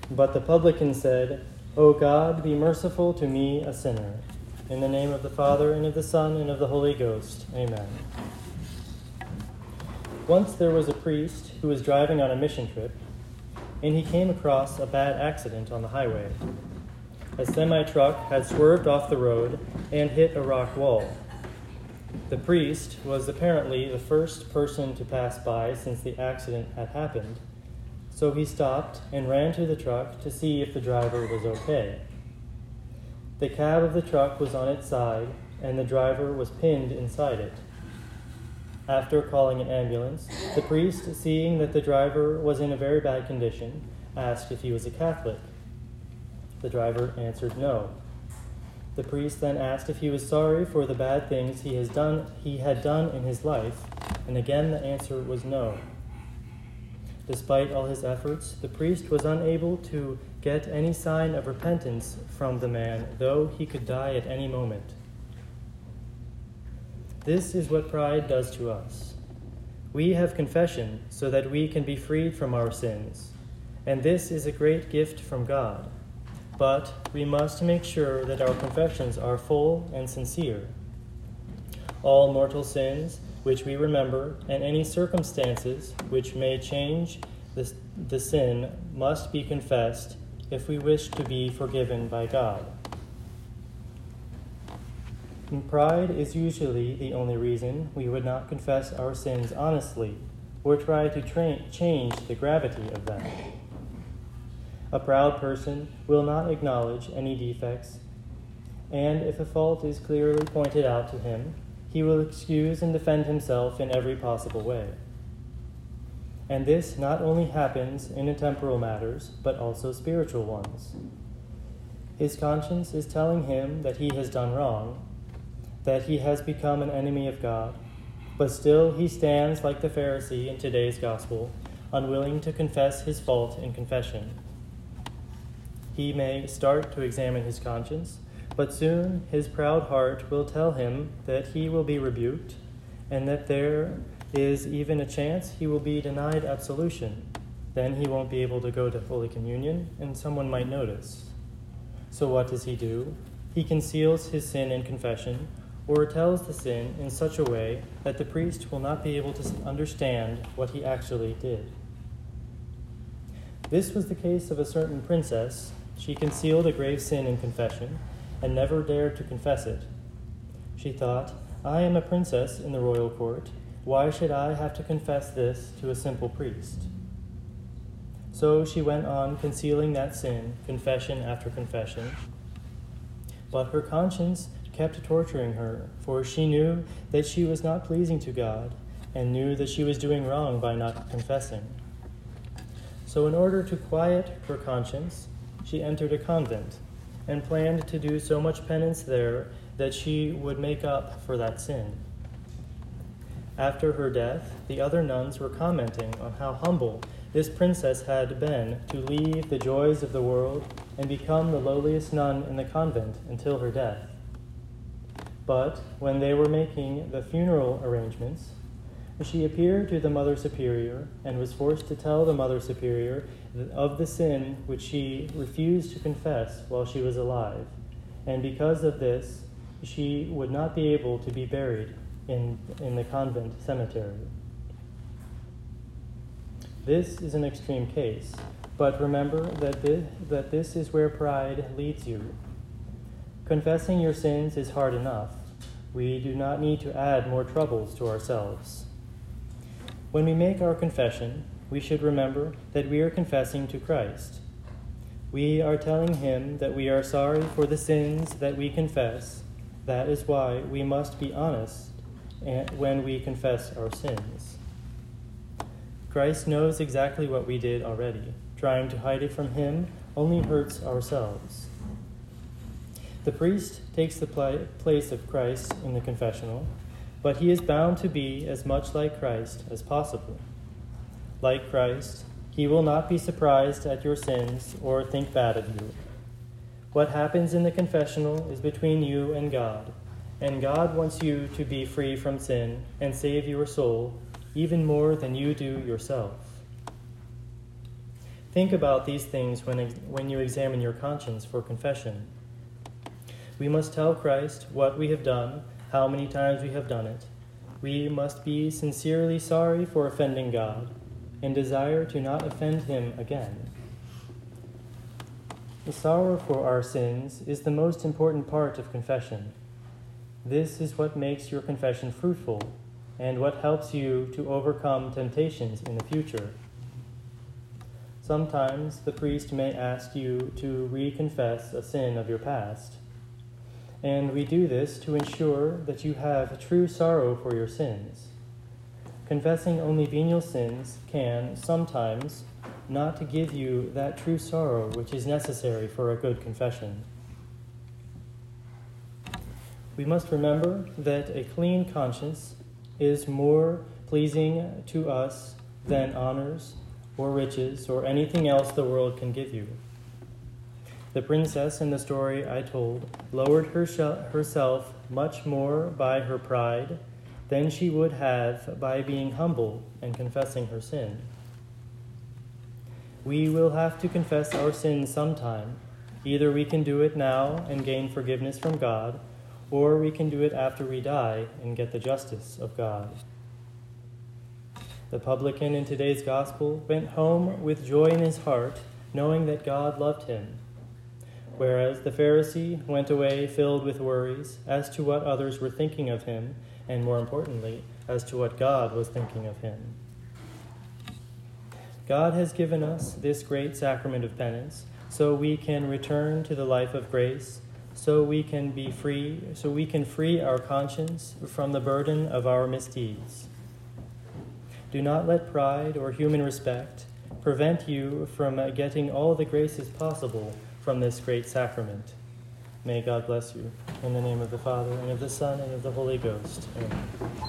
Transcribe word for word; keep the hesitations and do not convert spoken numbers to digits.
But the publican said, O God, be merciful to me, a sinner. In the name of the Father, and of the Son, and of the Holy Ghost. Amen. Once there was a priest who was driving on a mission trip, and he came across a bad accident on the highway. A semi-truck had swerved off the road and hit a rock wall. The priest was apparently the first person to pass by since the accident had happened, so he stopped and ran to the truck to see if the driver was okay. The cab of the truck was on its side, and the driver was pinned inside it. After calling an ambulance, the priest, seeing that the driver was in a very bad condition, asked if he was a Catholic. The driver answered no. The priest then asked if he was sorry for the bad things he has done he had done in his life, and again the answer was no. Despite all his efforts, the priest was unable to get any sign of repentance from the man, though he could die at any moment. This is what pride does to us. We have confession so that we can be freed from our sins, and this is a great gift from God. But we must make sure that our confessions are full and sincere. All mortal sins which we remember, and any circumstances which may change the, the sin must be confessed if we wish to be forgiven by God. And pride is usually the only reason we would not confess our sins honestly or try to tra- change the gravity of them. A proud person will not acknowledge any defects, and if a fault is clearly pointed out to him, he will excuse and defend himself in every possible way. And this not only happens in temporal matters, but also spiritual ones. His conscience is telling him that he has done wrong, that he has become an enemy of God, but still he stands like the Pharisee in today's gospel, unwilling to confess his fault in confession. He may start to examine his conscience, but soon his proud heart will tell him that he will be rebuked, and that there is even a chance he will be denied absolution. Then he won't be able to go to Holy Communion, and someone might notice. So what does he do? He conceals his sin in confession, or tells the sin in such a way that the priest will not be able to understand what he actually did. This was the case of a certain princess. She concealed a grave sin in confession, and never dared to confess it. She thought, I am a princess in the royal court. Why should I have to confess this to a simple priest? So she went on concealing that sin, confession after confession. But her conscience kept torturing her, for she knew that she was not pleasing to God, and knew that she was doing wrong by not confessing. So in order to quiet her conscience, she entered a convent, and planned to do so much penance there that she would make up for that sin. After her death, the other nuns were commenting on how humble this princess had been to leave the joys of the world and become the lowliest nun in the convent until her death. But when they were making the funeral arrangements, she appeared to the Mother Superior and was forced to tell the Mother Superior of the sin which she refused to confess while she was alive, and because of this, she would not be able to be buried in, in the convent cemetery. This is an extreme case, but remember that this, that this is where pride leads you. Confessing your sins is hard enough. We do not need to add more troubles to ourselves. When we make our confession, we should remember that we are confessing to Christ. We are telling him that we are sorry for the sins that we confess. That is why we must be honest when we confess our sins. Christ knows exactly what we did already. Trying to hide it from him only hurts ourselves. The priest takes the pl- place of Christ in the confessional, but he is bound to be as much like Christ as possible. Like Christ, he will not be surprised at your sins or think bad of you. What happens in the confessional is between you and God, and God wants you to be free from sin and save your soul even more than you do yourself. Think about these things when, when you examine your conscience for confession. We must tell Christ what we have done, how many times we have done it. We must be sincerely sorry for offending God and desire to not offend him again. The sorrow for our sins is the most important part of confession. This is what makes your confession fruitful and what helps you to overcome temptations in the future. Sometimes the priest may ask you to reconfess a sin of your past, and we do this to ensure that you have true sorrow for your sins. Confessing only venial sins can, sometimes, not give you that true sorrow which is necessary for a good confession. We must remember that a clean conscience is more pleasing to us than honors or riches or anything else the world can give you. The princess in the story I told lowered herself much more by her pride than she would have by being humble and confessing her sin. We will have to confess our sins sometime. Either we can do it now and gain forgiveness from God, or we can do it after we die and get the justice of God. The publican in today's gospel went home with joy in his heart, knowing that God loved him, whereas the Pharisee went away filled with worries as to what others were thinking of him, and more importantly, as to what God was thinking of him. God has given us this great sacrament of penance so we can return to the life of grace, so we can be free, so we can free our conscience from the burden of our misdeeds. Do not let pride or human respect prevent you from getting all the graces possible from this great sacrament. May God bless you. In the name of the Father, and of the Son, and of the Holy Ghost. Amen.